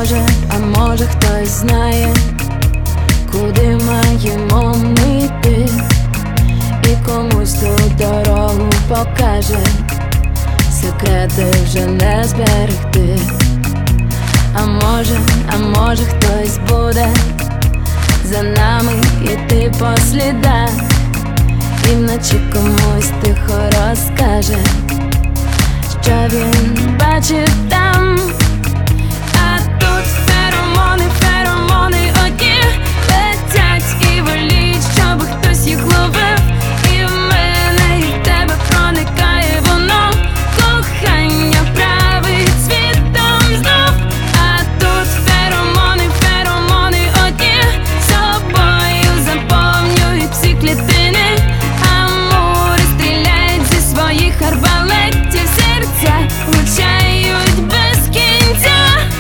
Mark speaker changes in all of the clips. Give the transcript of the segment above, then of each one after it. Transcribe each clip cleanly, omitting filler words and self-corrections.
Speaker 1: може хтось знає, куди маємо ми йти, і комусь ту дорогу покаже, секрети вже не зберегти. А може хтось буде за нами йти по слідах, і вночі комусь тихо розкаже, що він бачив там. А тут феромони одні летять і воліють, щоб хтось їх ловив. І в мене, і в тебе проникає воно, кохання править світом знов. А тут феромони одні собою заповнюють всі клітини. Амури стріляють зі своїх арбалетів, серця влучають без кінця.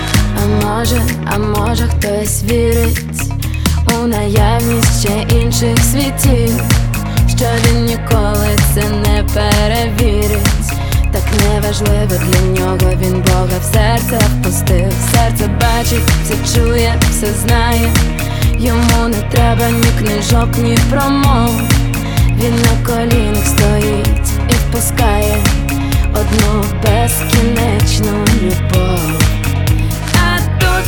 Speaker 1: А може хтось вірить у наявність ще інших світів, що він ніколи це не перевірить. Так неважливо для нього, він Бога в серце впустив. Серце бачить, все чує, все знає. Йому не треба ні книжок, ні промов. Він на колінах стоїть і впускає одну безкінечну любов. А тут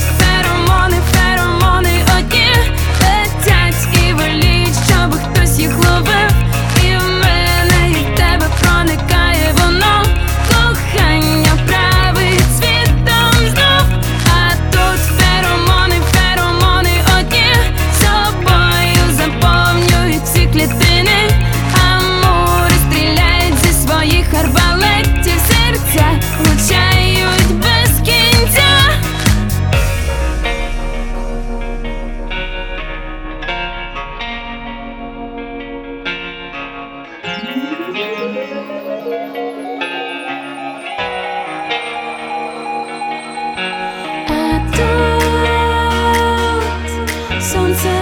Speaker 1: феромони одні летять і воліють, щоб хтось їх ловив. І в мене, і в тебе проникає воно, кохання править світом знов. А тут феромони одні собою заповнюють всі клітини. Амури стріляють зі своїх арбалетів, серця влучають без кінця. А тут сонце